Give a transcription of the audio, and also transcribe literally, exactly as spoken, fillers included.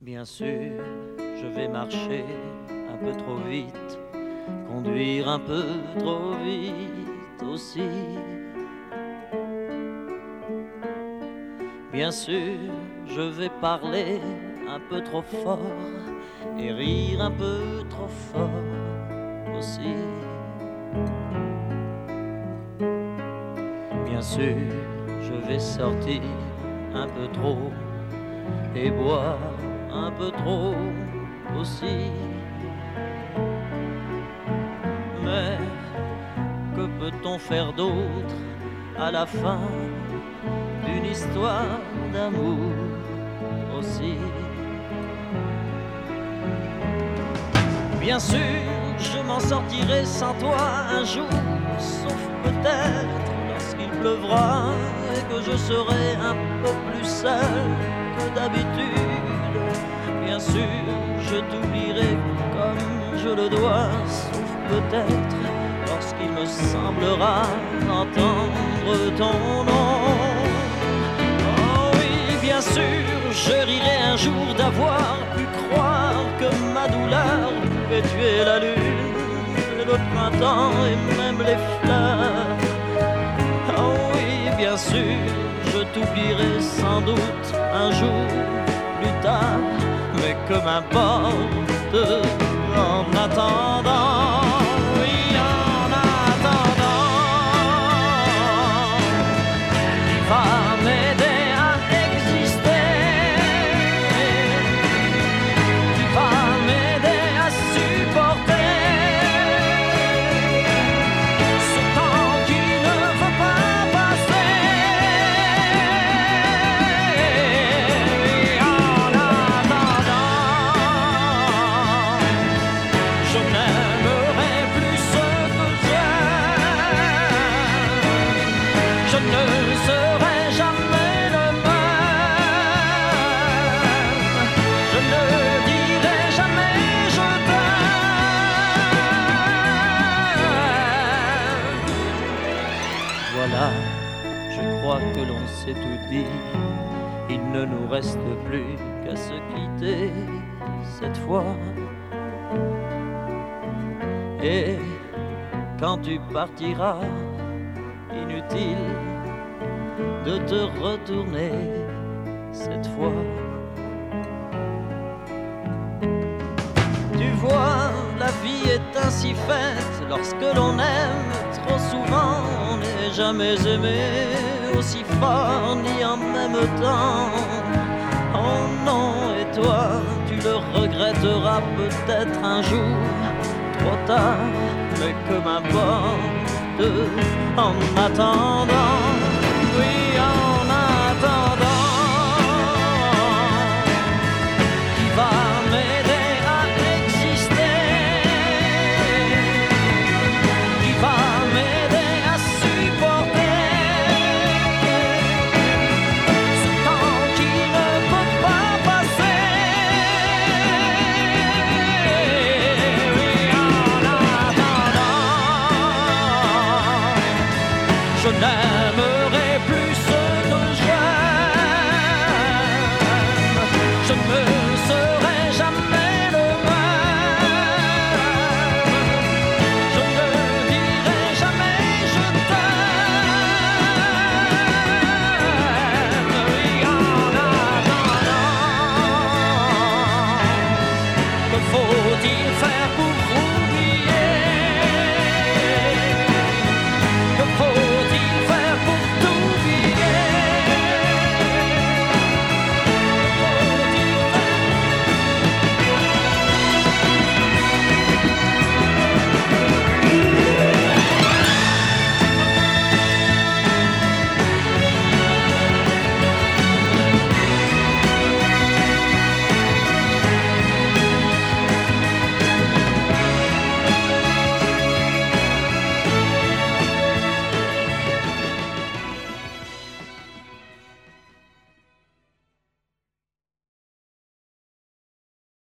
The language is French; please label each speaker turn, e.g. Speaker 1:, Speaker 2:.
Speaker 1: Bien sûr, je vais marcher un peu trop vite, conduire un peu trop vite aussi. Bien sûr, je vais parler un peu trop fort et rire un peu trop fort aussi. Bien sûr, je vais sortir un peu trop et boire un peu trop aussi. Mais que peut-on faire d'autre à la fin d'une histoire d'amour aussi? Bien sûr, je m'en sortirai sans toi un jour, sauf peut-être lorsqu'il pleuvra et que je serai un peu plus seul que d'habitude. Bien sûr, je t'oublierai comme je le dois, sauf peut-être lorsqu'il me semblera entendre ton nom. Oh oui, bien sûr, je rirai un jour d'avoir pu croire que ma douleur pouvait tuer la lune, le printemps et même les fleurs. Oh oui, bien sûr, je t'oublierai sans doute un jour plus tard, mais que m'importe en attendant, oui, en attendant, tu vas m'aider à exister, tu vas m'aider à supporter ce temps qui ne veut pas passer. En attendant, je n'aimerai plus ce que j'aime, je ne serai jamais le même, je ne dirai jamais je t'aime. Voilà, je crois que l'on s'est tout dit, il ne nous reste plus qu'à se quitter cette fois. Et quand tu partiras, inutile de te retourner cette fois. Tu vois, la vie est ainsi faite, lorsque l'on aime trop souvent, on n'est jamais aimé aussi fort ni en même temps. Oh non, et toi, tu le regretteras peut-être un jour, trop tard, mais que m'importe en attendant.